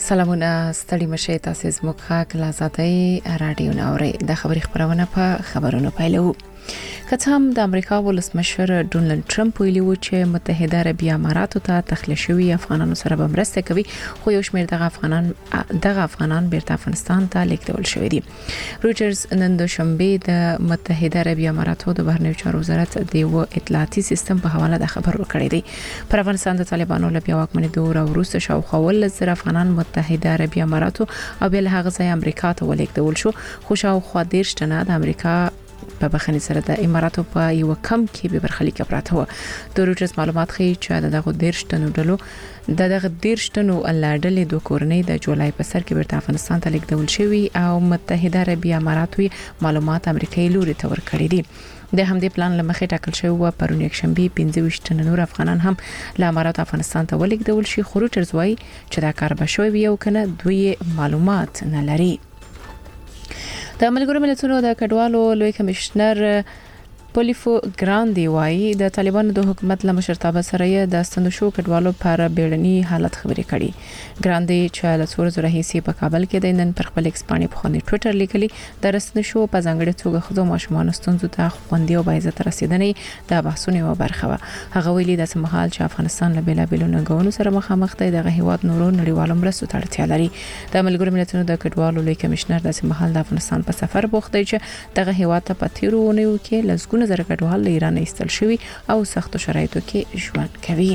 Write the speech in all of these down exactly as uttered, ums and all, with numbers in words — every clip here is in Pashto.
سلامونه ستړي مشه تاسو زموږ خاک لازادي رادیو نوري د خبري خبرونه په خبرونو پیلو. که هم د امریکا ولسمشر ډونالد ټرمپ ویلي و چې متحده عربی اماراتو ته تخلیه شوی افغانانو سره به مرسته کوي، خو یو شمېر دغه افغانان دغه افغانان بیرته افغانستان ته لیږدول شوی دي. رويټرز نن دوشنبه د متحده عربی اماراتو د بهرنیو چارو وزارت د یو اطلاعاتي سیستم په حواله د خبر ورکړی دی. پر افغانستان د طالبانو له بیا واکمنۍ دوره وروسته شاوخوا ولس زره افغانان متحده عربی اماراتو او بل هغه ځای امریکا ته ولیږدول شو، خو شاوخوا دیرش تنه د امریکا په بخښنې سره د اماراتو په یو کم کې به برخلیک پراته و. د رويټرز معلومات ښیي چې دغه دیرش تنو ډلو د دغه دیرش تنو لاډلې دوه کورنۍ د جولای په سر کې بیرته افغانستان ته لیږدول شوی او متحده عربی اماراتو معلومات امریکایي لوري ته ورکړي دي. د همدې پلان لمخې ټاکل شوی و پرون یک شنبه پنځه ویشت تنه نور افغانان هم له امارات افغانستان ته ولیږدول شي، خو رويټرز وايي چې دا کار به شوی وي او کنه دوی معلومات نه لري. د ملګرو ملتونو د کډوالو لوی کمشنر پولیفو ګراندي وايي د طالبانو د حکومت له مشرتابه سره د ستنو شو کډوالو پر بیړني حالت خبرې کړي. ګراندي چې له څو ورځې راهیسې په کابل کې د نن پر خپل ایکسپانی په خوني ټوئیټر لیکلي د رسنۍ شو په ځانګړي توګه خزو ماشومان ستونزو ته خوندي او باعزت رسیدنې د بحثونو یو برخه و. هغه ویلي د سمحال چې افغانستان له بیلابیلو ننګونو سره مخامخ دی، دغه هیواد نورو نړیوالو مرستو ته اړتیا لري. د ملګرو ملتونو د کډوالو لوی کمشنر د سمحال د افغانستان په سفر بوخت دی چې دغه هیواد ته په تیرو ونیو کې لزګونه زره کډوال له ایران ایستل شوی او سختو شرایطو کې ژوند کوي.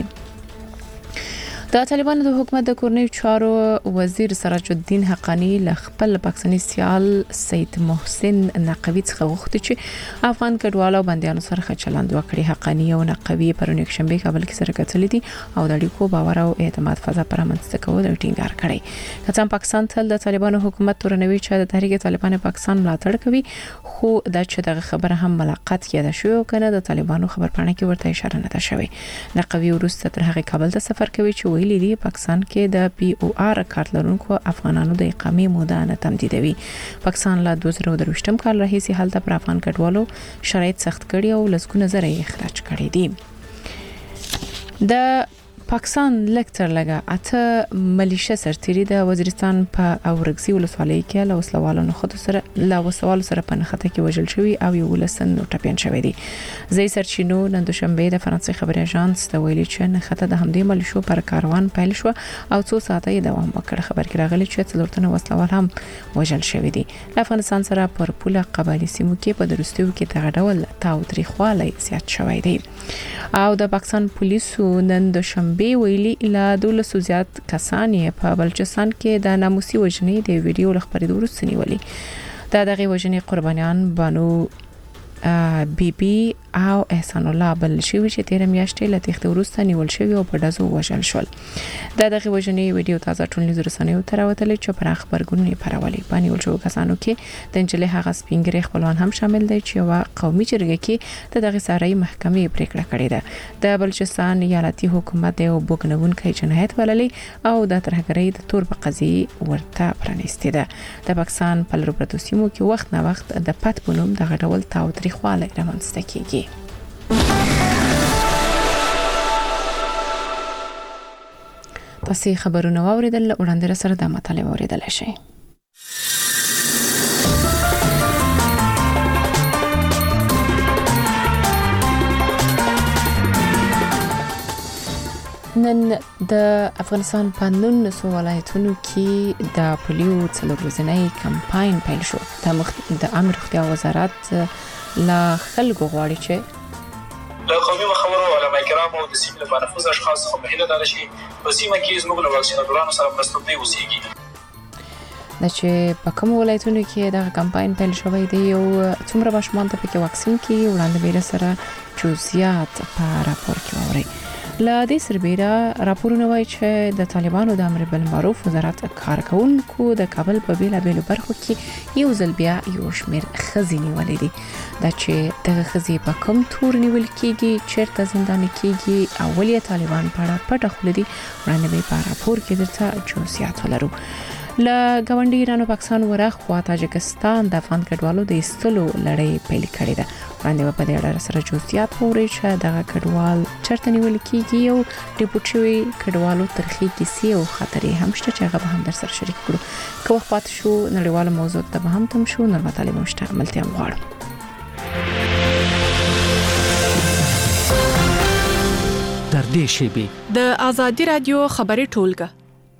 د طالبانو د حکومت د کورنیو چارو وزیر سراج الدین حقانی له خپل پاکستاني سیال سید محسن نقوی څخه غوښتي چې افغان کډوالو او بندیانو سره ښه چلند وکړي. حقانی او نقوی پرون یک شنبه کابل کې سره کتلې دي او د اړیکو باور او اعتماد فضا پر رامنځته کول ټینګار کړي. که څنګه پاکستان تل د طالبانو حکومت تورنوي چې د تحریک طالبان پاکستان ملاتړ کوي، خو دا چې دغه خبره هم ملاقات کېده شو او کنه د طالبانو خبرپاڼه کې ورته اشاره نه ده شوی. نقوی ورسته تر هغه کابل ته سفر کوي چې ویلي دی پاکستان کې د پی او آر کارت لرونکو افغانانو د اقامې موده نه تمدیدوي. پاکستان له دوه زره درویشتم کال راهیسې هلته پر افغان کډوالو شرایط سخت کړي او لسګونه زره یې اخراج کړي دي. د پاکستان لکتر لګه اته ملیشه سرتيري د وزیرستان په اورګزي ولسوالۍ کې له وسلوالو نه خود سره له وسوالو سره په نخته کې وژل شوی او یو لسن نو ټپيان شوی دي. زي سرچینو نن دوشنبه د فرانسې خبري اژانس د ویلي چې نخته د همدې ملیشو پر کاروان پیل شو او څو ساعته یې دوام وکړ. خبر کې راغلی چې څلورتنه وسلوال هم وژل شوی دي. د افغانستان سره پر پوله قبایلی سیمو کې په درستیو کې تغډول تاوتریخوالی زیات شوی دی. او د پاکستان پولیسو نن دوشنبه به ویلي لا دولسو زیات کسان په بلوچستان کې د ناموسي وژنې د ویډیو لخبري وروسته نیولي. دا دغه وژنې قربانیان بانو بی بی او احسان الله بل شوی چې تیر میاشتې له تخت وروسته نیول شوی او په دزو وژل شول. دا دغه وژنې ویډیو تازه ټولنیز رسنیو ته راوتلې چې پر خبرګونونه پرولې. په نیول شو کسانو کې د انجلې هغه سپینګری خپلوان هم شامل دي چې وا قومي جرګه کې د دغه ساري محکمې پریکړه کړې ده. د بلوچستان ایالتي حکومت یو بوګنونکو جنایت وللې او د ترهګرۍ د تور په قضیه ورته پرانیستې ده. د پاکستان په لربرتو سیمو کې وخت نه وخت د پټ بنوم د غډول تاوتریخواله رامنځته کیږي. تاسو خبرونه واوریدل، وړاندې سره د مطالعه واوریدل شي. نن د افغانستان په نولسو ولایتونو کې د پولیو څلور ورځنی کمپاین پیل شو. د مخ... د امر روغتیا وزارت لا خلکو غواړي چې د قومي مخورو علماء کرام او د سیمې لپاره نفوذ اشخاص خو په هیله دار شي په سیمه کې زموږ له واکسیناتورانو سره مرسته کوي اوسېږي. د چې په کوم ولایتونو کې د کمپاین پیل شوی دی او څومره ماشومان ته پکې واکسین کې وړاندې بیره سره جزئیات په راپور کې ووري. لا دې سربېره راپورونه وايي چې د طالبانو د امر بالمعروف وزارت کارکونکو د کابل په بیلا بیلو برخو کې یو ځل بیا یو شمېر ښځې نیولې دي. دا چې دغه ښځې په کوم تور نیول کېږي، چیرته زندان کېږي او ولې طالبان په اړه پټه خوله دي، وړاندې به په راپور کې درته جزئیات ولرو. له ګاونډي ایران او پاکستان ورخوا تاجکستان د افغان کډوالو د ایستلو لړۍ پیل کړې ده. وړاندې په دې اړه سره جزئیات ووري چې دغه کډوال چرته نیول کیږي او ډیپوټ شوی کډوالو ترخی کیسې او خطرې هم شته چې هغه به هم در سره شریک کړو کوم وخت شو نړیواله موضوع ته به هم تم شو نور مطالب مشته عملتیا غواړم در دې شیبې د ازادي رادیو خبري ټولګه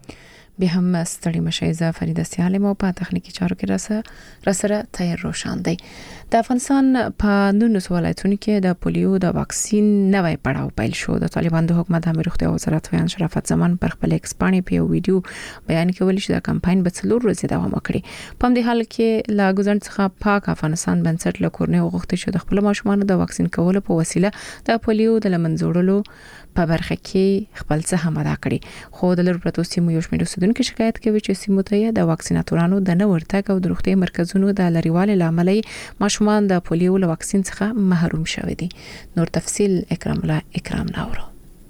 به هم ستړي مشي ز فریده سیالم او په تخنیکی چارو کې راسه راسره تیر روشان دی د افغانستان په نونس ولایتونو کې د پولیو د واکسین نوې پړاو پیل شو د طالبان د حکومت د روغتیا وزارت ویان شرافت زمان پر خپل ایکسپانی په ویډیو بیان کې ویل چې د کمپاین به څلور ورځې دوام وکړي په دې حال کې لا ګزن څخه پاک افغانستان بنسټ له کورنۍ وغوښتي چې د خپل ماشومان د واکسین کولو په وسیله د پولیو د لمنځوړلو په برخه کې خپل څه هم ادا کړي خو د لور پروتو سیمو یو شمېر اوسیدونکو شکایت کوي چې سیمو ته د واکسیناتورانو د نه ورتګ او د روغتي مرکزونو د لریوالي لامل ماشومان د پولیو له واکسین څخه محروم شوي دي نور تفصيل اکرام الله اکرام ناورو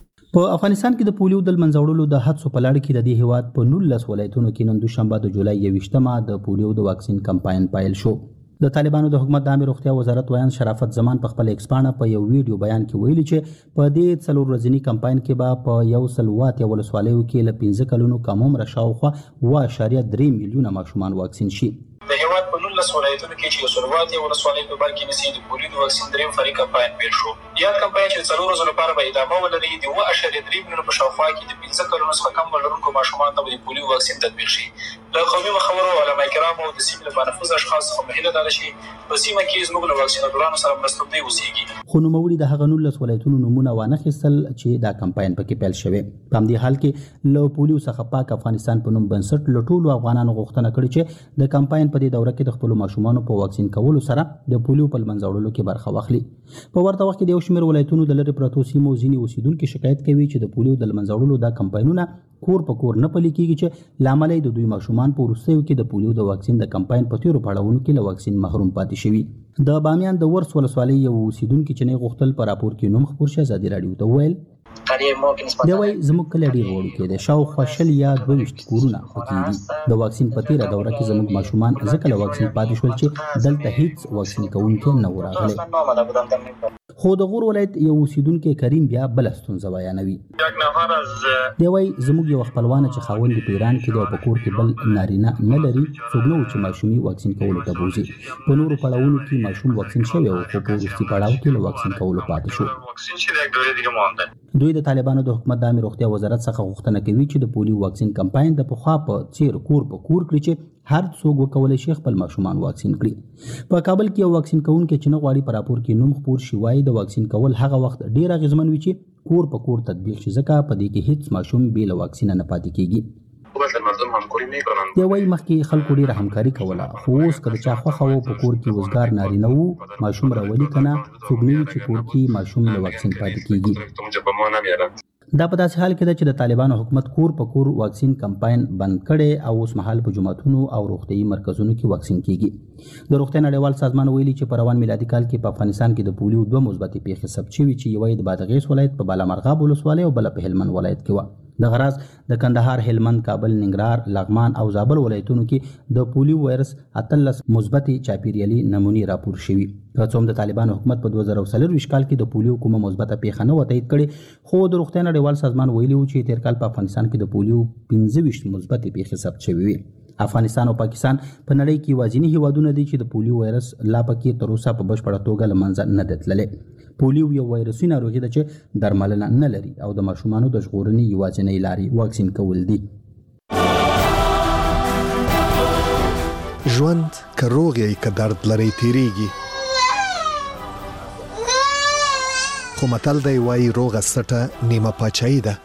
په افغانستان کې د پولیو د منځوړلو د حادثو په لړ کې د دې هیواد په نولس ولایتونو کې نن دوشنبه د جولای یویشتمه د پولیو د واکسین کمپاین پیل شو د طالبانو د حکومت د عامه روغتیا وزارت ویان شرافت زمان په خپل ایکسپانه په یو ویډیو بیان کې ویلي چې په دې څلور ورځنی کمپاین کې به په یو سل واټ یو ولسوالیو کې له پنځه کلونو کم عمر شاوخوا و اشاریه درې میلیونه ماشومان واکسین شي د هیواد په نولس ولایتونو کې چې سلوات یو ولسوالۍ په بر کې نسي د پولیو د واکسین دریم فری کمپاین پیل شو یاد کمپاین چې څلور ورځې لپاره به ادامه ولري د و اشاریه درې میلیونه په شاوخوا کې د پنځه کلونو څخه کم عمر لرونکو ماشومان ته د پولیو واکسین تطبیق شي د قومي مخورو علما کرام او د سیمې لپاره نفوذ اشخاص خو مهله دار شي په سیمه کې زموږ له واکسیناتورانو سره مرسته کوي اوسېږي خو نوموړي د هغه نولس ولایتونو نمونه وانه خستل چې دا کمپاین پکې پیل شوی په همدې حال کې له پولیو څخه پاک افغانستان په نوم بنسټ له ټولو افغانانو غوښتنه کړې چې د کمپاین په دې دوره کې د خپل ماشومانو په واکسین کولو سره د پولیو په منځوړلو کې برخه واخلي په ورته وخت کې د یو شمېر ولایتونو د لری پروتو سیمو ځینې اوسیدونکو شکایت کوي چې د پولیو د منځوړلو دا کمپاینونه کور په کور نه پلي کیږي چې لامل د دوی ماشومان په وروستیو کې د پولیو د واکسین د کمپاین په تیرو پړاوونو کې له واکسین محروم پاتې شوي د بامیان د ورس ولسوالۍ یو اوسیدونکو چې نه غوښتل پر راپور کې نوم خبر شي ازادي رادیو ته ویل دا وایي زموږ کله ډیر وړو کې د شاوخوا شل یا دویشت کورونه پکې دي د واکسین په تیره دوره کې زموږ ماشومان ځکه له واکسین پاتې شول چې دلته هیڅ واکسین کوونکی نه و راغلی خو د غور ولایت یو اوسیدونکو کریم بیا بل ستونزه بیانوي دی وایي زموږ یو خپلوان چې خاوند په ایران کې د پکور کې بل نارینه نه لري څوک نو چې ماشومي واکسین کولو ته بوزي په نورو پړاوونو کې ماشوم واکسین شوی او په وروستي پړاو کې له واکسین کولو پاتې شو دوی د طالبانو د حکومت د عامه روغتیا وزارت څخه غوښتنه کوي چې د پولیو واکسین کمپاین د پخوا په څیر کور په کور کړي چې هر څوک وکولای شي خپل ماشومان واکسین کړي په کابل کې یو واکسین کوونکی چې نه غواړي پر راپور کې نوم خبر شي وایي د واکسین کول هغه وخت ډیر اغیزمن وي چې کور په کور تطبیق شي ځکه په دې کې هیڅ ماشوم بې له واکسین نه پاتې کیږي دی وایي مخکې خلکو ډیره همکاري کوله خو اوس که د چا خوښه وه په کور کې وزګار نارینه وو ماشوم راولي که نه څوک نه وي چې کور کې ماشوم له واکسین پاتې کیږي دا په داسې حال کې ده چې د طالبانو حکومت کور په کور واکسین کمپاین بند کړي او اوس مهال په جوماتونو او روغتیايي مرکزونو کې واکسین کیږي د روغتیا نړیوال سازمان ویلي چې په روان میلادي کال کې په افغانستان کې د پولیو دوه مثبتې پیښې ثبت شوي چې یوه د بادغیس ولایت په بالامرغاب ولسوالۍ او بله په هلمند ولایت کې وه د غراز د کندهار هلمند کابل ننګرهار لغمان او زابل ولایتونو کې د پولیو وایرس اتلس مثبتې چاپیریالي نمونې راپور شوي که څوم د طالبانو حکومت په دوه زره څلورویشت کال کې د پولیو کومه مثبته پیښه نه وه تایید کړې خو د روغتیا نړیوال سازمان ویلي و چې تیر کال په افغانستان کې د پولیو پنځه ویشت مثبتې پیښې ثبت شوي وي افغانستان او پاکستان په نړۍ کې یوازیني هیوادونه دي چې د پولیو وایرس لا پکې تر اوسه په بشپړه توګه له منځه نه دی تللی پولیو یو وایرسي ناروغي ده چې درملنه نه لري او د ماشومانو د ژغورنې یوازینۍ لارې واکسین کول دي ژوند که روغ یې که درد لري تیریږي خو متل دی وایي روغه سټه نیمه پاچاهي ده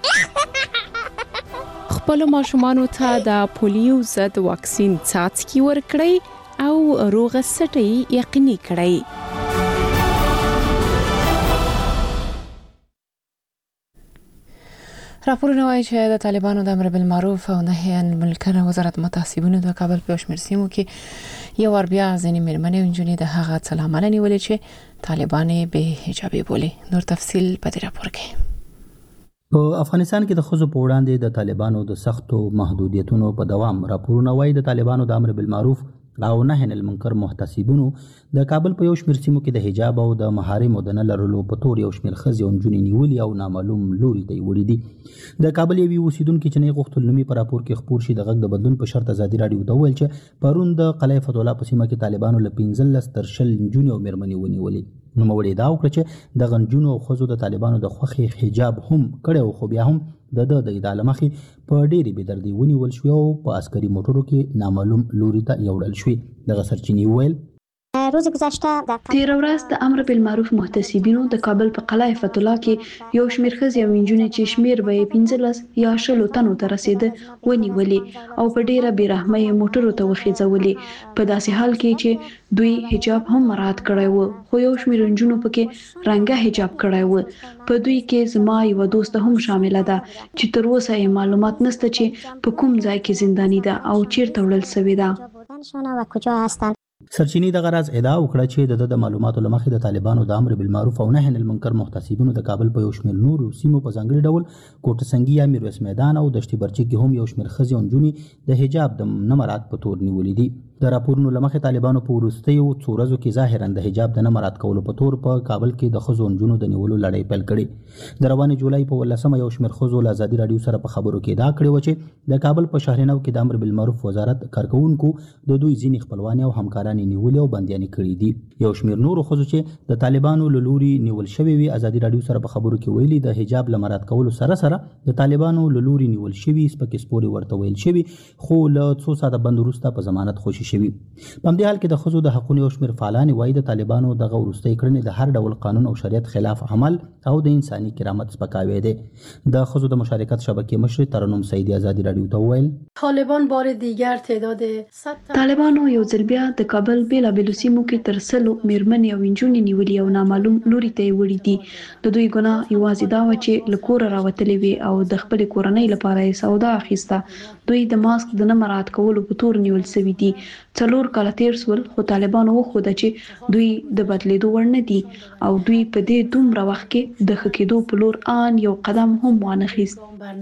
خپل ماشومانو ته د پولیو ضد واکسین څاڅکي ورکړئ او روغه سټه یقیني کړئ راپورونه وايي چې د طالبانو د امر بالمعروف او نهي عن المنکر وزارت متعصبینو د کابل په شمیر سیمو کې یو ور بیا ځینې مېرمنې او نجونې د هغه څه لامل نیولې چې طالبانې به حجابي بولي نور تفصيل په دې راپور کې په افغانستان کې د ښځو په وړاندې د طالبانو د سختو محدودیتونو په دوام راپورونه وايي د طالبانو د امر بالمعروف او نه المنکر محتسبونو د کابل په یو شمېر سیمو کې د حجاب او د محارمو د نه لرلو په تور یو شمېر ښځې او نجونې نیولي او نامعلوم لوري ته یې وړي دي. د کابل یوې اوسیدونکي چې نه یې غوښتل نومي په راپور کې خپور شي د غږ د بدلون په شرط ازادي راډیو ته وویل چې پرون د قلعه فتح الله په سیمه کې طالبانو له پنځلس تر شل نجونې او مېرمنې ونیولې. نوموړي ادعا وکړه چې دغه نجونو او ښځو د طالبانو د خوښې حجاب هم کړی و، خو بیا هم د ده د ادعا له مخې په ډېرې بېدردۍ ونیول شوې او په عسکري موټرو کې نامعلوم لوري ته یوړل شوې. دغه سرچینې وویل روز گذشته تیر ورځ د امر بالمعروف محتسبینو د کابل په قلعه فتح الله کې یو شمېر ښځې او نجونې چې شمېر به یې پنځلس یا شلو تنو ته رسېده ونیولې او په ډېره بېرحمۍ یې موټرو ته وخېځولې، په داسې حال کې چې دوی حجاب هم مراعات کړی و، خو یو شمېر نجونو پکې رنګه حجاب کړی و. په دوی کې زما یوه دوسته هم شامله ده چې تر اوسه یې معلومات نشته چې په کوم ځای کې زنداني ده او چیرته وړل شوې ده. سرچینې دغه راز ادعا وکړه چې د د معلوماتو له مخې د طالبانو د امر بالمعروف او نهي عن المنکر محتسبینو د کابل په یو شمېر نورو سیمو په ځانګړي ډول کوټه سنګي یا میرویس میدان او دشتي برچک کې هم یو شمېر ښځې او نجونې د حجاب د نه مراعات په تور نیولې دي. د راپورونو له مخې طالبانو په وروستیو څو ورځو کې ظاهرا د حجاب د نه مراعات کولو په تور په کابل کې د ښځو او نجونو د نیولو لړۍ پیل کړې. د روانې جولای په ولسمه یو شمېر ښځو له ازادي راډیو سره په خبرو کې ادعا کړې وه چې د کابل په شهرنو کې د امر بالمعروف وزارت کارکوونکو د دوی ځینې خپلوانې او همکارانې نیولې او بندیانې کړي دي. یو شمېر نورو ښځو چې د طالبانو له لوري نیول شوې وي ازادي راډیو سره په خبرو کې ویلي د حجاب له مراعات کولو سره سره د طالبانو له لوري نیول شوي سپکې سپورې ورته ویل شوي، خو له څو ساعته بند وروسته په ضمانت خوشي شوي. په همدې حال کې د ښځو د حقونو یو شمېر فعالانې وایي د طالبانو دغه وروستۍ کړنې د هر ډول قانون او شریعت خلاف عمل او د انساني کرامت سپکاوی دی. د ښځو د مشارکت شبکې مشر ترنم سعیدی ازادي راډیو ته وویل طالبان بار دیگر تعداد طالبانو یو ځل بیا د کابل بیلابېلو سیمو کې تر سلو مېرمنې او نجونې نیولي او نامعلوم لوري ته یې وړي دي. د دوی ګناه یوازې دا وه چې له کوره راوتلې وي او د خپلې کورنۍ لپاره یې سودا اخیسته. دوی د ماسک د نه مراعات کولو په تور نیول شوي دي. څلور کاله تیر سول خو طالبانو وښوده چې دوی د بدلېدو وړ نه دي او دوی په دې دومره وخت کې د ښه کېدو په لور آن یو قدم هم وانخیست.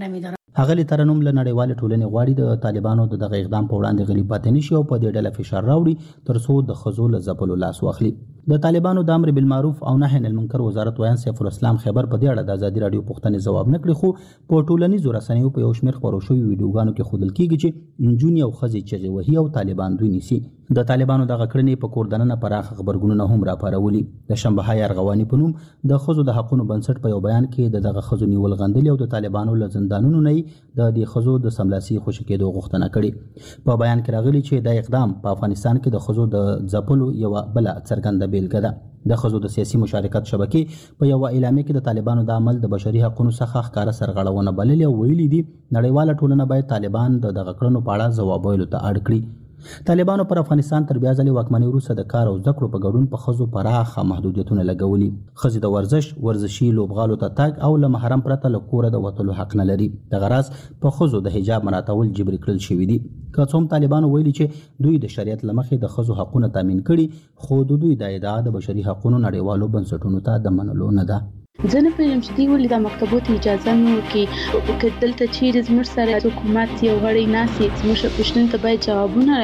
ښاغلي ترنم له نړیوالې ټولنې غواړي د طالبانو د دغه اقدام په وړاندې غلي پاتې نشي او په دې ډله فشار راوړي تر څو د ښځو له ځپلو لاس واخلي. د طالبانو د امر بالمعروف او نهي عن المنکر وزارت ویان سیف الاسلام خبر په دې اړه د ازادي راډیو پوښتنې ځواب نه کړي، خو په ټولنیزو رسنیو په یو شمېر خپرو شوي ویډیوګانو کې ښودل کېږي چې نجونې او ښځې چغې وهي او طالبان دوی نیسي. د طالبانو دغه کړنې په کور دننه پراخ غبرګونونه هم راپارولي. د شنبهای ارغواني په نوم د ښځو د حقونو بنسټ په یو بیان کې د دغه ښځو نیول غندلي او د طالبانو له زندانونو نه د دې ښځو د سملاسي خوشي کېدو غوښتنه کړې. په بیان کې راغلي چې دا اقدام په افغانستان کې د ښځو د ځپلو یوه بله څرګنده بیلګه ده. د ښځو د سیاسي مشارکت شبکې په یوه اعلامیه کې د طالبانو د عمل د بشري حقونو څخه ښکاره سرغړونه بللې او ویلي دي نړیواله ټولنه باید طالبان د دغه کړنو په اړه ځواب ویلو ته اړ کړي. طالبانو پر افغانستان تر بیا ځلې واکمنۍ وروسته د کار او زده کړو په ګډون په ښځو پراخه محدودیتونه لګولي. ښځې د ورزش ورزشي لوبغالو ته تګ او له محرم پرته له کوره د وتلو حق نه لري. دغه راز په ښځو د حجاب مراعاتول جبري کړل شوي دي. که څه هم طالبانو ویلي چې دوی د شریعت له مخې د ښځو حقونه تامین کړي، خو د دوی د ادعا د بشري حقونو نړیوالو بنسټونو ته د منلو نه ده. زه نه پوهېږم چې دوی ولې دا مکتبو ته اجازه نه ورکوي. که دلته چیرې زموږ سره حکومت یو غړی ناست وي زموږ پوښتنو ته باید جوابونه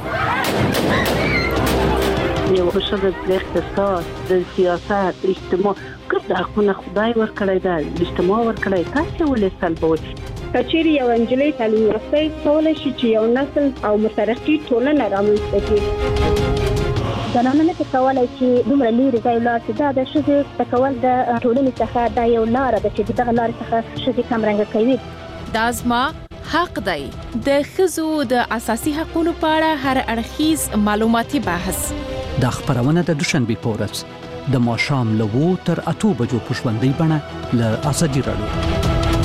راکړي. یو ښځه د اقتصاد د سیاست اجتماع ګډ حقونه خدای ورکړی ده، اجتماع ورکړی، تاسې ولې سلبوئ؟ که چیرې یو نجلۍ تعلیم یافته کولی شي چې یو نسل او مترقي ټولنه رامنځته کړي. زنانه نه کولی چې دومره لرې ځای ولاړ شي. دا د ښځې زده کول د ټولنې څخه دا یو لاره ده چې دغه لارې څخه ښځې کمرنګه کوي. دا زما حق دی. د ښځو د اساسي حقوقو په اړه هر اړخیز معلوماتي بحث دا خبرونه د دوشنبه په ورځ د ماښام له اوو تر اتو بجو په ژوندۍ بڼه له ازادي راډیو.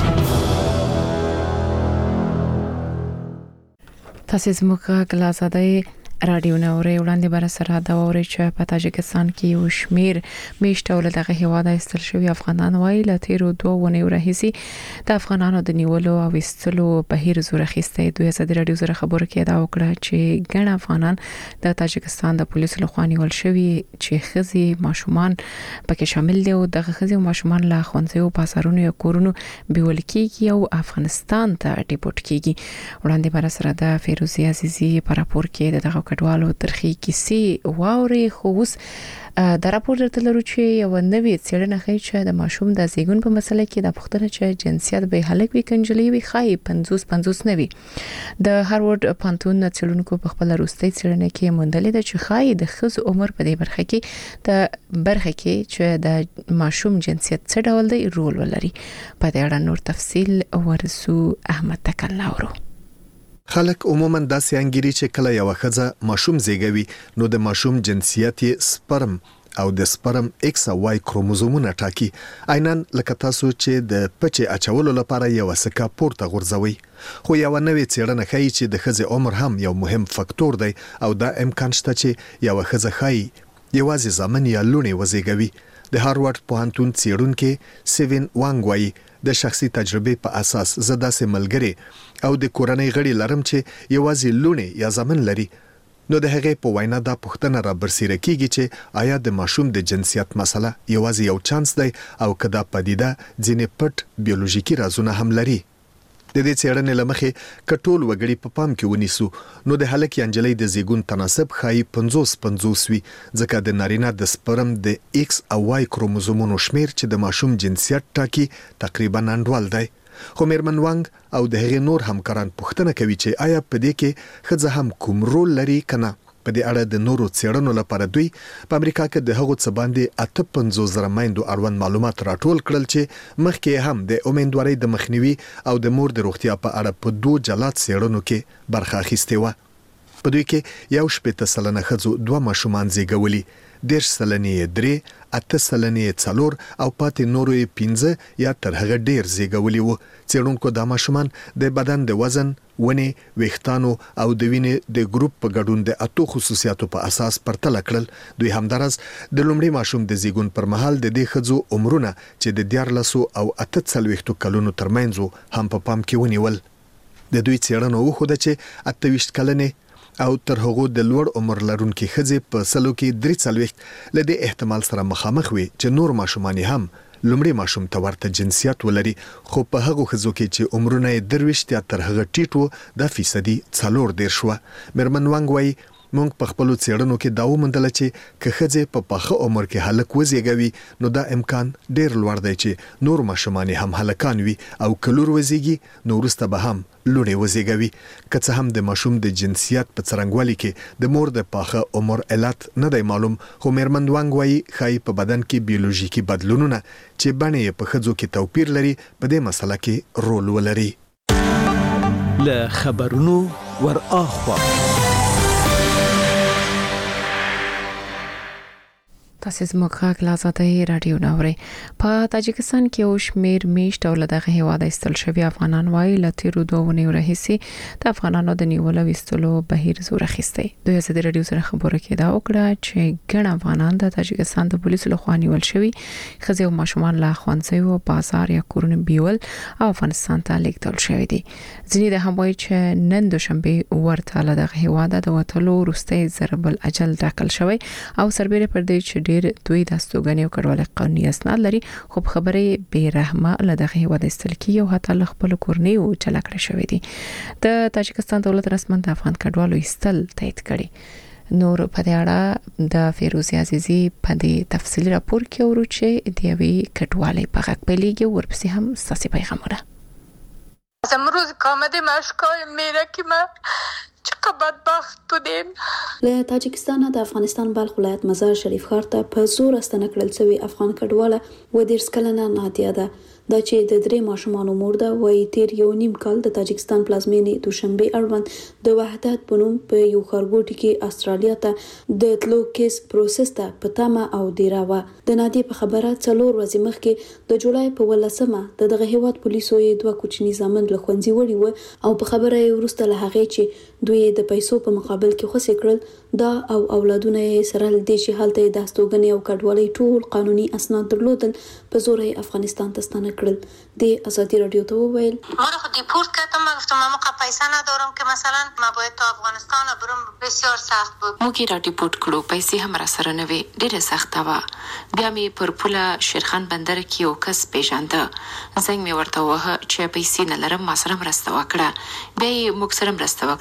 تاسو زموږ غږ له ازادۍ راډیو نه اورئ. وړاندې بر سره دا اورئ چې په تاجکستان کې یو شمیر میشته ول دغه هیواد ایستل شوی افغانان وایي له تیرو دوه ونیو راهیسي د افغانانو د نیولو او ایستلو بهیر زور اخیسته. دوی ازادي راډیو سره خبرو کې دا وکړه چې ګڼ افغانان د تاجکستان د پولیسو لخوا نیول شوی چې ښځې ماشومان پکې شامل دي او دغه ښځې او ماشومان له ښوونځیو پاسارونو یا کورونو بیول کېږي او افغانستان ته ډیپورټ کېږي. وړاندې بر سره د فیروزي عزیزي په راپور کې دغه کډوالو ترخی کیسې واوري. خو اوس د راپور درته لرو چې یو نوې څېړنه ښیي چې د ماشوم د زیږون په مسله کې د پښتنه چې جنسیت به هلک وي کنجلې وي خای پنځوس پنځوس نه وي. د هاروارد پانتون څېړونکو په خپل وروستي څېړنه کې موندلې ده چې خای د ښځو عمر په دې برخه کې د برخه کې چې د ماشوم جنسیت څه ډول دی رول ولري. په دې اړه نور تفصیل ورسو احمد تکلاورو. خلک عموما داسې انګیري چې کله یو ښځه ماشوم زیږوي نو د ماشوم جنسیت یې سپرم او د سپرم ایکس او واي کروموزومونه ټاکي. عیناً لکه تاسو چې د پچې اچولو لپاره یو سکه پورته غورځوي. خو یو نوې څېړنه ښیي چې د ښځې عمر هم یو مهم فاکتور دی او دا امکان شته چې یو ښځه ښایي یوازې زامن یا لوڼې وزیږوي. د هاروارد پوهنتون څېړونکي سیوین وانګ وایي د شخصي تجربې په اساس زه داسې ملګری او د کورنۍ غړي لرم چې یوازې لوڼې یا زامن لري. نو د هغې په وینا دا پوښتنه را برسېره کیږي چې آیا د ماشوم د جنسیت مسله یوازې یو چانس دی او که دا پدیده ځینې پټ بیولوژیکي رازونه هم لري. د دې څېړنې له مخې که ټول وګړي په پام کې ونیسو نو د هلک یا نجلۍ د زیږون تناسب ښایي پنځوس پنځوس وي، ځکه د نارینه د سپرم د ایکس او واي کروموزومونو شمیر چې د ماشوم جنسیت ټاکي تقریبا انډول دی. خو میرمن وانګ او د هغې نور همکاران پوښتنه کوي چې آیا په دې کې ښځه هم کوم رول لري که نه. په دې اړه د نورو څېړنو لپاره دوی په امریکا کې د هغو څه باندې اته پنځوس زره میندو اړوند معلومات راټول کړل چې مخکې هم د امیندوارۍ د مخنیوي او د مور د روغتیا په اړه په دوه جلا څېړنو کې برخه اخیستې وه. په دوی کې یو شپېته سلنه ښځو دوه ماشومان زیږولي، دېرش سلنې یې درې، اته سلنې یې څلور او پاتې نورو یې پنځه یا تر هغه ډېر زیږولي وو. څېړونکو دا ماشومان د بدن د وزن، ونې، ویښتانو او د وینې د ګروپ په ګډون د اتو خصوصیاتو په اساس پرتله کړل. دوی همداراز د لومړي ماشوم د زیږون پر مهال د دې ښځو عمرونه چې د دیارلسو او اته څلوېښتو کلونو ترمنځ هم په پام کې ونیول. د دوی څېړنو وښوده چې اته ویشت کلنې او تر هغو د لوړ عمر لرونکي ښځې په سلو کې درې څلوېښت له دې احتمال سره مخامخ وي چې نور ماشومان هم لومړي ماشوم ته ورته جنسیت ولري. خو په هغو ښځو کې چې عمرونه یې درویشت یا تر هغه ټیټ وو دا فیصدي څلور دېرش وه. میرمن وانګ وایي موږ په خپلو څېړنو کې دا وموندله چې که ښځې په پاخه عمر کې هلک وزیږوي نو دا امکان ډېر لوړ دی چې نور ماشومان هم هلکان وي او که لور وزیږي نو وروسته به هم لوڼې وزیږوي. که څه هم د ماشوم د جنسیت په څرنګوالي کې د مور د پاخه عمر علت نه دی معلوم، خو میرمن وانګ وایي ښایي په بدن کې بیولوژیکي بدلونونه چې بڼې یې په ښځو کې توپیر لري په دې مسله کې رول ولري. له خبرونو ور اخوا تاسو زموږ غږ له آزادۍ رادیو ناوړي. په تاجکستان کې او شمیر میشت او لدغه هیواد استل شوی افغانان وایي له تیرو دوه نیو راهیسي د افغانانو د نیولو وستلو بهیر زور اخیستی. دوی ازادي رادیو سره خبرو کې دا وکړه چې ګڼ افغانان د تاجکستان د پولیسو لخوا نیول شوی، ښځې او ماشومان له ښوونځیو، بازار یا کورونو بیول او افغانستان ته لیږدول شوی دي. ځینې د هم وایي چې نن دوشنبه ورته لدغه هیواد د وټلو وروستی ضرب الاجل ټاکل شوی او سربېره پر دې چې دوی د استوګنې او کډوالۍ قانوني اسناد لري، خو په خبرې بې رحمه له دغه هیواد استل کیږي او حتی له خپل کورنیو جلا کړی شوی دي. د تاجکستان دولت رسمن د افغان کډوالو ایستل تایید کړي. نور په دې اړه د فیروزي عزیزي په دې تفصیلي راپور کې ورو چې د یوې کډوالۍ په غږ پیلېږي ورپسې هم ستاسې پیغامونه. از امروز کامده مشکای میره که من چقدر بدبخت بودیم. له تاجکستان د افغانستان بلخ ولایت مزار شریف ښار ته په زور استنه کړل شوی افغان کډواله و دېرش کلنه نادیه ده. دا چې د درې ماشومانو مور ده، وایي تیر یو نیم کال د تاجکستان پلازمینې دوشنبه اړوند د وحدت په نوم په یو ښارګوټي کې استرالیا ته د تلو کیس پروسس ته په تمه او دیره وه. د نادیې په خبره څلور ورځې مخکې د جولای په ولسمه د دغه هیواد پولیسو یې دوه کوچني زامن له ښوونځي وړي وو او په خبره یې وروسته له هغې چې دوی د پیسو په مقابل کې خوسې کړل، دا او اولادونه یې سره له دې چې هلته د استوګنې او کډوالۍ ټول قانوني اسناد درلودل په زور یې افغانستان ته ستانه کړل. د آزادی رادیو ته وویل ما رو خود دیپورت کردم. من گفتم من موقع پیسه ندارم که مثلا ما باید تا افغانستان برم، بسیار سخت بود. موږ را دیپورت کړو، پیسې هم را سره نه وي، ډېره سخته وه. بیا مې پر پوله شیرخان بندر کې یو کس پیژانده، زنګ مې ورته ووهه چې پیسې نه لرم، ما سره مرسته وکړه. بیا یې موږ سره مرسته وکړه چې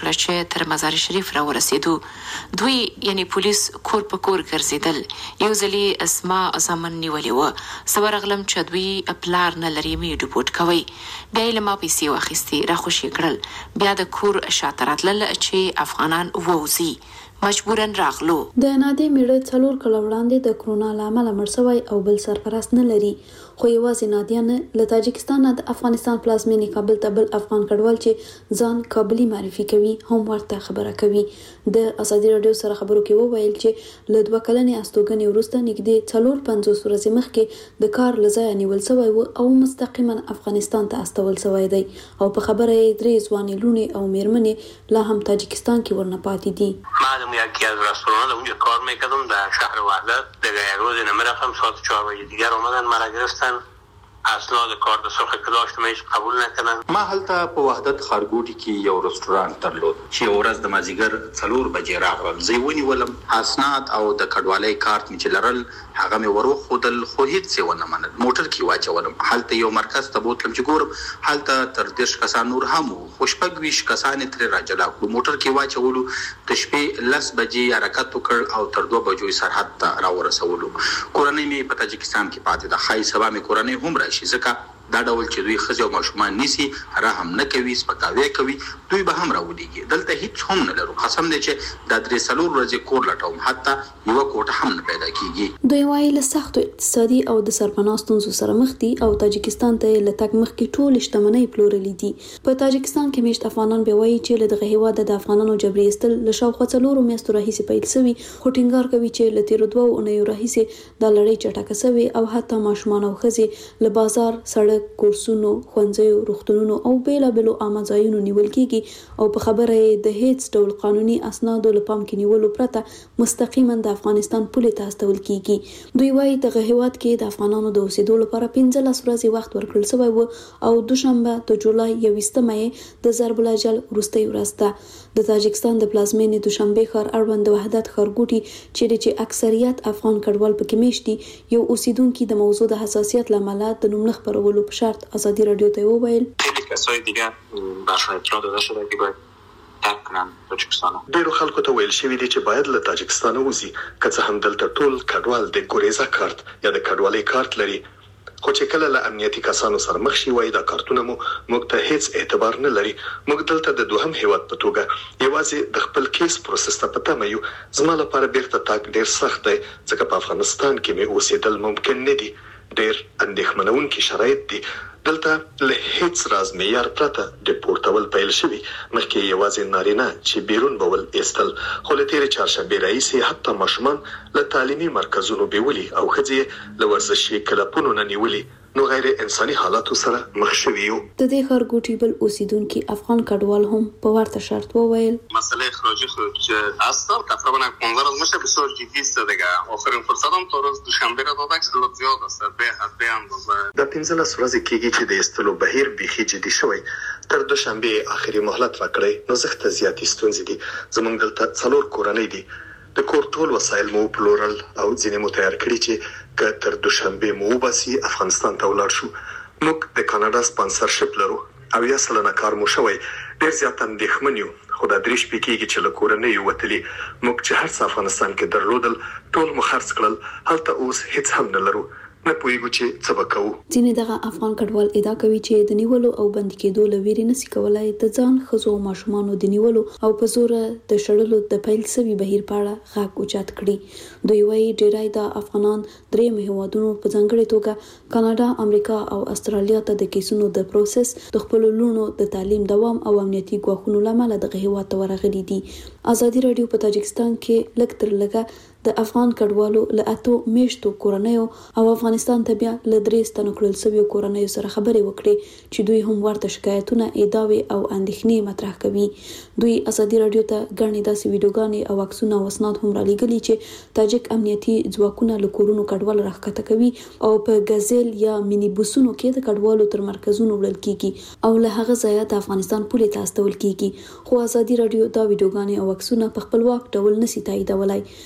چې تر مزار شریف را ورسېدو. دوی یعنی پولیس کور په کور ګرځېدل. یو ځلې اسما زمن نیولې وه. زه ورغلم چې دوی پلار نه لري مې ډیپورټ کوئ. بیا یې له ما پیسې واخیستې، راخوشي کړل. بیا د کور شاته راتلل چې افغانان ووځي. مجبورن راغلو. د نادي میړه څلور کله وړاندې د کرونا لامل مړ شوی او بل سرپرست نه لري، خو یوازې نادیه نه له تاجکستان د افغانستان پلازمینې کابل ته بل افغان کډوال چې ځان کابلی معرفي کوي هم ورته خبره کوي. د ازادي رادیو سره خبرو کې وویل چې له دوه کلنې استوګنې وروسته نږدې څلور پنځوس ورځې مخکې د کار له ځایه نیول شوی و او مستقیما افغانستان ته استول شوی دی او په خبره یې درې ځوانې لوڼې او میرمنې لا هم تاجکستان کې ورنه پاتې دي. معلوم یکی از رستوران اونجا کار میکردم در شهر وحدت. دیگه یک روز نمیرفتم، ساعت چهار بجه دیگر اومدن مرا گرفتن. اسناد کار د سرخ که داشتم هیچ قبول نکردن. ما هلته په وحدت ښارګوټي کې یو رستوران درلود چې ورځ د مازیګر څلور بجې راغلم. زه یې ونیولم، اسناد او د کډوالۍ کارت مې چې لرل هغه مې وروښودل، خو هیڅ یې ونه منل. موټر کې واچولم. هلته یو مرکز ته بوتلم چې ګورم هلته تر دېرش کسان نور هم وو، خو شپږ ویشت کسان یې ترې راجلا کړو. موټر کې واچولو، د شپې لس بجې حرکت وکړ او تر دوه بجو سرحد ته راورسولو. کورنۍ مې په تاجکستان کې پاتې ده. ښایي سبا مې کورنۍ هم راشي، ځکه دا ډول چې دوی ښځې او ماشومان نیسي، رحم نه کوي، سپکاوی کوي، دوی به هم راولیږي. دلته هیڅ هم نه لرو. قسم دی چې دا درې څلور ورځې کور لټوم، حتی یوه کوټه هم نه پیدا کیږي. دوی وایي له سختو اقتصادي او د سرپناه ستونزو سره مخ دي او تاجکستان ته له تګ مخکې ټولې شتمنۍ پلورلې دي. په تاجکستان کې میشت افغانان بیا وایي چې له دغه هېواده د افغانانو جبري ایستل له شاوخوا څلورو میاشتو راهیسې پیل شوي، خو ټینګار کوي چې له تېرو دوو اونیو راهیسې دا لړۍ چټکه شوې او حتی ماشومان او ښځې له بازار، سړک، کورسونو، ښوونځیو، روغتونونو او بیلابیلو عامه ځایونو نیول کیږي او په خبره یې د هیڅ ډول قانوني اسنادو له پام کې نیولو پرته مستقیما د افغانستان پولې ته استول کیږي. دوی وایي دغه هیواد کې د افغانانو د اوسېدو لپاره پنځلس ورځې وخت ورکړل شوی و او دوشنبه د جولای یوویشتمه یې د ضرب الاجل وروستۍ ورځ ده. د تاجکستان د پلازمینې دوشنبه ښار اړوند د وحدت ښارګوټي چیرې چې اکثریت افغان کډوال پکې میشت دي، یو اوسیدونکي د موضوع د حساسیت له امله د نوم نه خپرولو په شرط ازادي رادیو ته وویل خیلی کسای دیگه برشون اطلاع داده شده که باید ترک کنن تاجکستان. ډیرو خلکو ته ویل شوي دي چې باید له تاجکستان وځي، که څه هم دلته ټول کډوال د ګوریزا کارت یا د کډوالۍ کارت لري، خو چې کله له امنیتي کسانو سره مخ شي وایي دا کارتونه مو موږ ته هیڅ اعتبار نه لري. موږ دلته د دوهم هیواد په توګه یوازې د خپل کیس پروسس ته په تمه یو. زما لپاره بیرته تګ ډیر سخت دی ځکه په افغانستان کې مې اوسېدل ممکن نه دي. ډیر اندېښمنونکي شرایط دي. دلته له هیڅ راز معیار پرته ډیپورټول پیل شوي، مخکې یوازې نارینه چې بیرون بول ایستل، خو له تېرې چهارشنبې راهیسې حتی ماشومان له تعلیمي مرکزونو بیولي او ښځې له ورزشي کلبونو نه نیولي، نو غیر انساني حالاتو سره مخ شوي یو. د دې ښارګوټي بل اوسیدونکي افغان کډوال هم په ورته شرط وویل مسئله اخراجی خود هست تقریبا پانزده روز میشه، بسیار جدی است دیگه. آخرین فرصتم تا روز دوشنبه را دادن که زیاد است به حد به اندازه. د پنځلس ورځې کېږي چې د ایستلو بهیر بیخي جدي شوی. تر دوشنبه اخري مهلت ورکړی، نو زخته زیاتې ستونزې دي. زمونږ دلته څلور کورنۍ دي. د کور ټول وسایل مو پلورل او ځینې مو تیار کړي چې که تر دوشنبه مو وباسي افغانستان ته ولاړ شو. موږ د کاناډا سپانسرشپ لرو او یا سلنه کار مو شوی. ډېر زیات اندېښمن یو، خو دا درې شپې کېږي چې له کورنۍ وتلي. موږ چې هر څه افغانستان کې درلودل ټول مو خرڅ کړل، هلته اوس هیڅ هم نه لرو. نه پوهیږو چې څه به کوو. ځینې دغه افغان کډوال ادعا کوي چې د نیولو او بندي کېدو له ویرې نشي کولای د ځان ښځو او ماشومانو د نیولو او په زوره د شړلو د پیل سوي بهیر په اړه غږ اوچت کړي. دوی وایي ډېری د افغانان درېیم هیوادونو په ځانګړې توګه کاناډا، امریکا او استرالیا ته د کیسونو د پروسس د خپلو لوڼو د تعلیم دوام او امنیتي ګواښونو له امله دغه هیواد ته ورغلي دي. ازادي رادیو په تاجکستان کې لږ تر لږه د افغان کډوالو له اتو میشتو کورنیو او افغانستان ته بیا له درې ستنو کړل شویو کورنیو سره خبرې وکړې چې دوی هم ورته شکایتونه، ادعاوې او اندېښنې مطرح کوي. دوی ازادي رادیو ته ګڼې داسې ویډیوګانې او عکسونه او اسناد هم رالیږلي چې تاجک امنیتي ځواکونه له کورونو کډوال راښکته کوي او په ګزل یا مینی بوسونو کې د کډوالو تر مرکزونو وړل کیږي او له هغه ځایه د افغانستان پولې ته استول کیږي. خو ازادي رادیو دا ویډیوګانې او عکسونه په خپلواک ډول نشي تاییدولای، که څه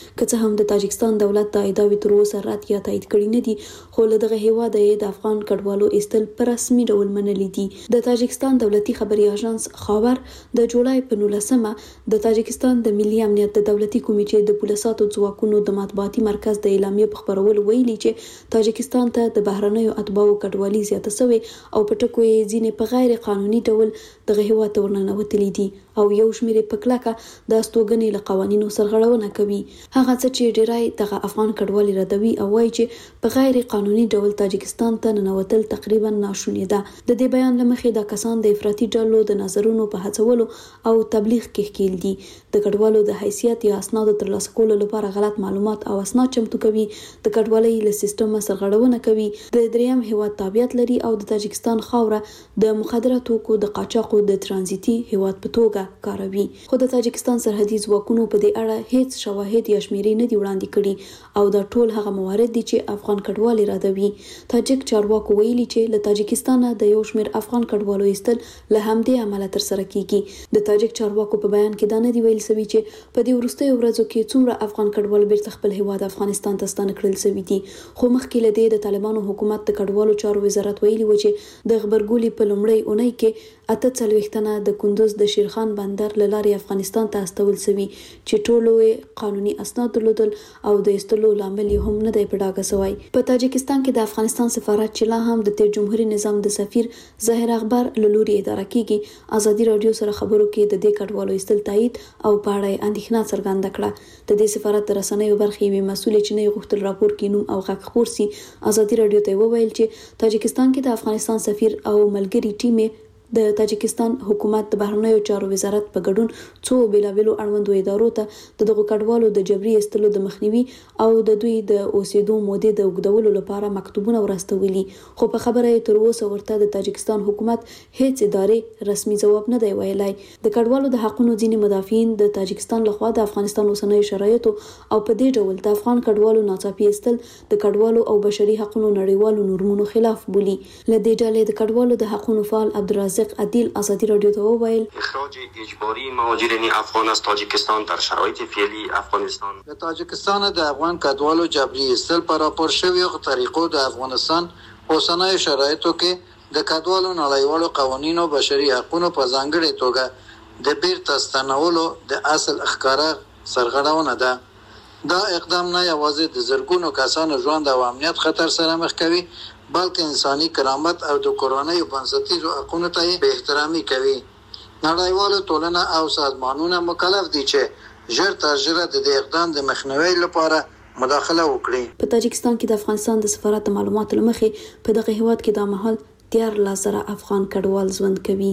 هم د تاجکستان دولت د ایداوي تر اوسه رد یا تایید کړی نه دي، خو له دغه هیواد د افغان کډوالو ایستل په رسمي ډول منلي دي. د تاجکستان دولتي خبري اژانس خاور د جولای په نولسمه د تاجکستان د ملي امنیت د دولتي کمیټې د پولیساتو ځواکونو د مطبوعاتي مرکز د اعلامیې په خبرولو ویلي چې تاجکستان ته د بهرنیو اتباعو کډوالي زیاته شوې او په ټکو یې ځینې په غیر قانوني ډول دغه هیواد ته ورننوتلي دي او یو شمېر په کلکه د استوګنې له قوانینو سرغړونه کوي. هغه څه چې ډیری دغه افغان کډوالي ردوي او وایي چې په غیر قانوني ډول تاجکستان ته ننوتل تقریبا ناشونی ده. د دې بیان لمخې دا کسان د افراطي ډلو د نظرونو په هڅولو او تبلیغ کې ښکیل دي. د کډوالو د حیثیت یا اسنادو ترلاسه کولو لپاره غلط معلومات او اسناد چمتو کوي، د کډوالۍ له سیستم سرغړونه کوي، د دریم هیواد تابعیت لري او د تاجکستان خاوره د مخدره توکو د قاچاقو د ترانزیتي هیواد په توګه کاروي. خو د تاجکستان سرحدي ځواکونو په دې اړه هیڅ شواهد یا شمیرې نه دي وړاندې کړي او دا ټول هغه موارد دي چې افغان کډوالي ردوي. تاجک چارواکو ویلي چې له تاجکستان د یو شمېر افغان کډوالو ایستل له همدې عمله ترسره کیږي. د تاجک چارواکو په بیان کې دا نه دی ویل شوی چې په دې وروستیو ورځو کې څومره افغان کډوال بیرته خپل هیواد افغانستان ته ستانه کړل شوي دي، خو مخکې له دې د طالبانو حکومت د کډوالو چارو وزارت ویلي و چې د غبرګولي په لومړۍ اونۍ کې اته څلوېښت تنه د کندوز د شیرخان بندر له لارې افغانستان ته استول شوي چې ټولو قانوني اسناد درلودل او د ایستلو لامل یې هم نه دی په ډاګه شوی. په تاجکستان کې د افغانستان سفارت چې لا هم د تیر جمهوریت نظام د سفیر ظاهر اخبار له لوري اداره کیږي، ازادي رادیو سره خبرو کې د دې کډوالو ایستل تایید او په اړه اندېښنه څرګنده کړه. د دې سفارت د رسنیو برخې یوې مسؤلې چې نه غوښتل راپور کې نوم او غږ خپور سي، ازادي رادیو ته وویل چې تاجکستان کې د افغانستان سفیر او ملګری ټیم د تاجکستان حکومت د بهرنیو چارو وزارت په ګډون څو بیلابیلو اړوندو ادارو ته د دغو کډوالو د جبري ایستلو د مخنیوي او د دوی د اوسېدو مودې د اوږدولو لپاره مکتوبونه ورستولي، خو په خبره یې تر اوسه ورته د تاجکستان حکومت هیڅ ادارې رسمي ځواب نه دی ویلی. د کډوالو د حقونو ځینې مدافعین د تاجکستان لخوا د افغانستان اوسنیو شرایطو او په دې ډول د افغان کډوالو ناڅاپي ایستل د کډوالو او بشري حقونو نړیوالو نورمونو خلاف بولي. له دې ډلې د کډوالو د حقونو فعال عبدالرزاق عدیل ازادي رادیو ته وویل اخراج اجباری مهاجرین افغان از تاجیکستان در شرایط فعلی افغانستان د تاجکستان د افغان کډوالو جبري ایستل پر راپور شویو طریقو د افغانستان اوسنیو شرایطو کې د کډوالو نړیوالو قوانینو بشري حقوقو په ځانګړي توګه د بیرته ستنولو د اصل ښکارا سرغړونه ده. دا اقدام نه یوازې د زرګونو کسانو ژوند او امنیت خطر سره مخ کوي، بلکې انساني کرامت او د کورنۍ بنسټیزو حقوقو ته به احترامي کوي. نړیواله ټولنه او سازمانونه مکلف دي چې ژر تر ژره د دې اقدام د مخنیوي لپاره مداخله وکړي. په تاجکستان کې د افغانستان د سفارت معلوماتو لمخې په دغه هیواد کې د مهال دیارلس زره افغان کډوال ژوند کوي.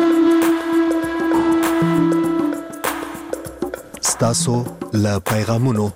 ستاسو له پیغامونو.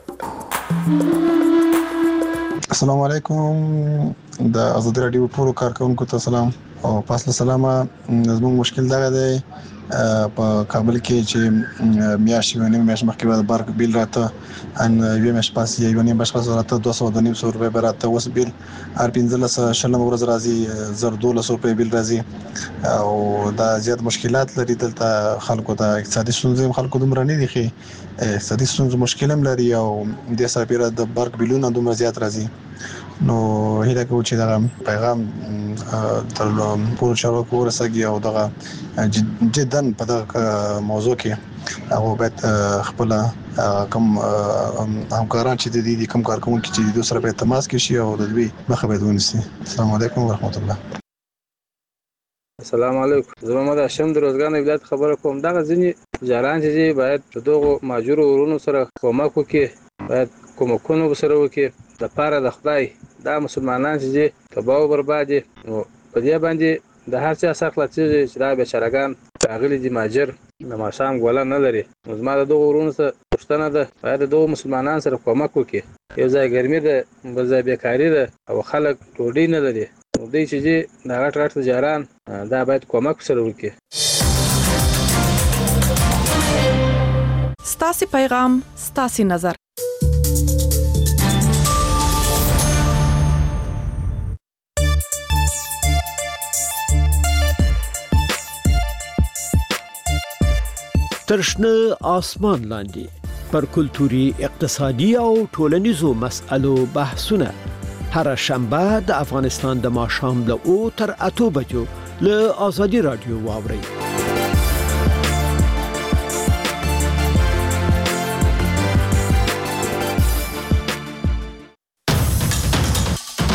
السلام علیکم، د آزادی رادیو ټولو کارکونکو ته سلام او پاسله سلامه. زموږ مشکل دا دی په کابل کې چې میاشتې ونیم میاشت مخکې بعد بارک بیل راته ان یو میاشت پاسې یو نیم بشخص راته دوه سوه د نیم سو روپۍ براته اوس بیل هر پنځلس شلم ورځ راځي زر دولس روپۍ بیل راځي او دا زیات مشکلات لري. دلته خلکو ته اقتصادي ستونزې خلکو دومره نه دي ښې اقتصادي ستونزې مشکل هم لري او د سربیره د بارک بیلونه دومره زیات راځي. نو هیله کوم چې دا پیغام تر ټولو چارواکو ورسېږي او دغه جدا په دغه موضوع کې هغه باید خپل کوم همکاران چې د دې کوم کارکونکو چې د سره په تماس کې شي او د دوی مخه باید ونیسي. السلام علیکم ورحمت الله. السلام علیکم، زه محمد هاشم د روزګان ولایت خبره کوم. دغه ځینې جاران چې باید دغه ماجور ورونو سره کومک وکړي، باید کومکونه سره وکړي د پاره د خدای. دا مسلمانان چې تباہ او برباد دي، نو په دې باندې د هر څه سخت چې دا بیچارهګان راغلي دي ماجر د ماشام ګوله نه لري. نو زما د دغه ورونو سره پوښتنه ده، باید دغه مسلمانان سره کومک وکړي. یو ځای ګرمي ده، بل ځای بیکاري ده او خلک ډوډۍ نه لري. نو دوی چې د غټ غټ تجاران دا باید کومک سره وکړي. ستاسو پیغام ستاسو نظر. ترشنه آسمان لاندې پر کلتوري، اقتصادي او ټولنیزو مسألو بحثونه هر شنبه د افغانستان د ماښام له او تر اتو بجو له ازادي رادیو واوري.